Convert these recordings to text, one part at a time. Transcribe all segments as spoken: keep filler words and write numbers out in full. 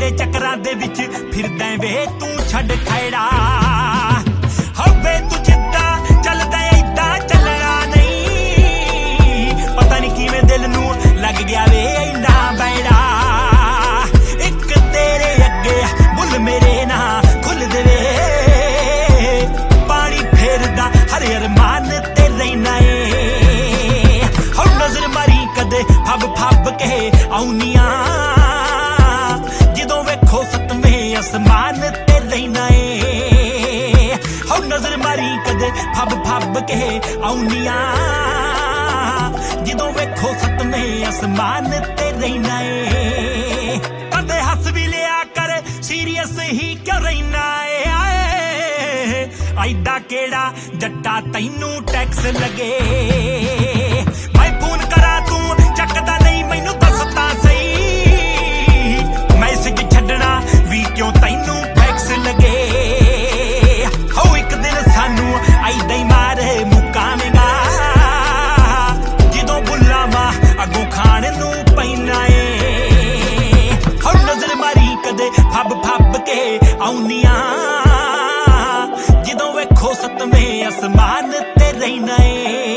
ਦੇ ਚੱਕਰਾਂ ਦੇ ਵਿੱਚ ਫਿਰਦਾ ਵੇ ਤੂੰ ਛੱਡ ਖੈੜਾ ਹੋਵੇ ਤੂੰ ਜਿੱਦਾਂ ਚੱਲਦਾ ਏਦਾਂ ਚੱਲਣਾ ਨਹੀਂ ਪਤਾ ਨਹੀਂ ਕਿਵੇਂ ਦਿਲ ਨੂੰ ਲੱਗ ਗਿਆ ਵੇ ਇੰਨਾ ਬੈੜਾ ਇੱਕ ਤੇਰੇ ਅੱਗੇ ਬੁੱਲ ਮੇਰੇ ਨਾ ਖੁੱਲ ਦੇਵੇ ਪਾਣੀ ਫੇਰਦਾ ਹਰ ਅਰਮਾਨ ਤੇ ਰਹਿਣਾ ਏ ਹੋ ਨਜ਼ਰ ਮਾਰੀ ਕਦੇ ਫੱਬ ਫੱਬ ਕੇ ਆਉਨੀਆਂ ਜਦੋਂ ਵੇਖੋ ਸਤਵੇਂ ਅਸਮਾਨ ਤੇ ਰਹਿਣਾ ਏ ਹੋ ਨਜ਼ਰ ਮਾਰੀ ਕਦੇ ਫੱਬ ਫੱਬ ਕੇ ਆਉਨੀਆਂ ਜਦੋਂ ਵੇਖੋ ਸਤਵੇਂ ਅਸਮਾਨ ਤੇ ਰਹਿਣਾ ਏ ਕਦੇ ਹੱਸ ਵੀ ਲਿਆ ਕਰ ਸੀਰੀਅਸ ਹੀ ਕਿਉਂ ਰਹਿਣਾ ਏ ਐਡਾ ਕਿਹੜਾ ਜੱਟਾ ਤੈਨੂੰ ਟੈਕਸ ਲੱਗੇ ਮੈਂ ਫੋਨ ਕਰਾਂ ਤੂੰ ਚੱਕਦਾ ਨਹੀਂ ਮੈਨੂੰ ਦੱਸ ਤਾਂ ਸਹੀ ਮੈਸੇਜ ਛੱਡਣਾ ਵੀ ਕਿਉਂ ਤੈਨੂੰ ਟੈਕਸ ਲੱਗੇ ਹੋ ਇੱਕ ਦਿਨ ਸਾਨੂੰ ਐਦਾਂ ਹੀ ਮਾਰੇ ਮੁਕਾਵੇਂਗਾ ਜਦੋਂ ਬੁੱਲਾਵਾਂ ਅੱਗੋਂ ਖਾਣ ਨੂੰ ਪੈਣਾ ਏ ਹੋ ਨਜ਼ਰ ਮਾਰੀ ਕਦੇ ਫੱਬ ਫੱਬ ਕੇ ਆਉਨੀਆਂ ਜਦੋਂ ਵੇਖੋ ਸਤਵੇਂ ਅਸਮਾਨ ਤੇ ਰਹਿਣਾ ਏ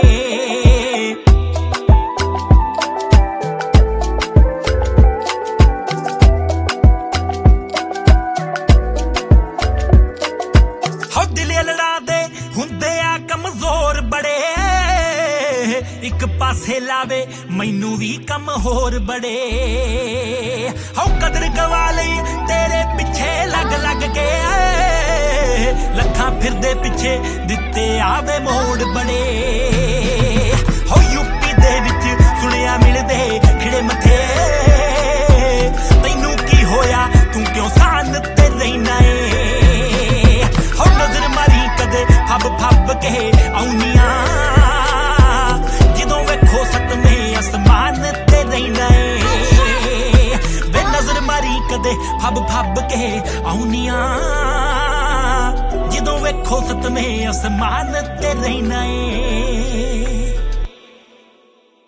ਹੋ ਦਿਲ ਅਲੜਾ ਦੇ ਹੁੰਦੇ ਆ ਕਮਜ਼ੋਰ ਬੜੇ ਇੱਕ ਪਾਸੇ ਲਾਵੇ ਮੈਨੂੰ ਵੀ ਕੰਮ ਹੋਰ ਬੜੇ ਹੋ ਕਦਰ ਗਵਾ ਲਈ ਤੇਰੇ ਪਿੱਛੇ ਲੱਗ ਲੱਗ ਕੇ ਲੱਖਾਂ ਫਿਰਦੇ ਪਿੱਛੇ ਦਿੱਤੇ ਆਵੇ ਮੋੜ ਬੜੇ ਹੋ ਯੂਪੀ ਦੇ ਵਿੱਚ ਸੁਣਿਆ ਮਿਲਦੇ ਖਿੜੇ ਮੱਥੇ ਤੈਨੂੰ ਕੀ ਹੋਇਆ ਤੂੰ ਕਿਉਂ ਸਾਨ ਤੇ ਰਹਿਣਾ ਏ ਹੋ ਨਜ਼ਰ ਮਾਰੀ ਕਦੇ ਫੱਬ ਫੱਬ ਕੇ ਆਉਨੀਆਂ ਜਦੋਂ ਵੇਖੋ ਸਤਵੇਂ ਅਸਮਾਨ ਤੇ ਰਹਿਣਾ ਏ ਵੇ ਨਜ਼ਰ ਮਾਰੀ ਕਦੇ ਫੱਬ ਫੱਬ ਕੇ ਆਉਨੀਆਂ ਜਦੋਂ ਵੇਖੋ ਸਤਵੇਂ ਅਸਮਾਨ ਤੇ ਰਹਿਣਾ ਏ